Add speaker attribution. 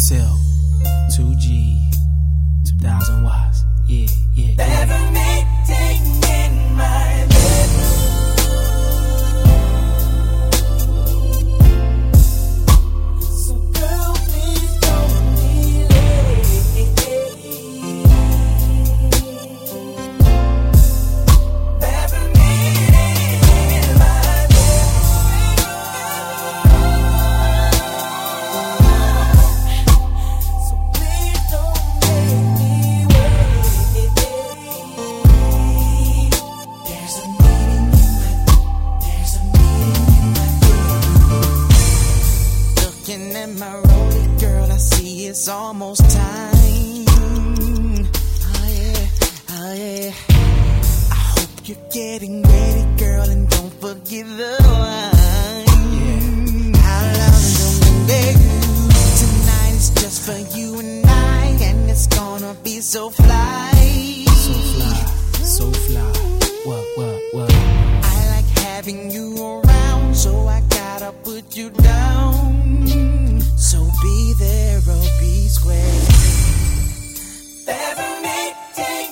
Speaker 1: XL, 2G, 2000 watts. Yeah, yeah, yeah.
Speaker 2: Levitating in my bedroom. So girl, please don't be late. Levitating in my bedroom. So please don't make me wait. There's a meeting in my bedroom. Looking at my rollie, girl, I see it's almost time. Oh yeah, oh yeah. I hope you're getting ready, girl, and don't forget the wine. How long is the day? Tonight is just for you and it's gonna be so fly.
Speaker 1: So fly, so fly. What?
Speaker 2: I like having you around, so I gotta put you down. So be there or be square. Levitating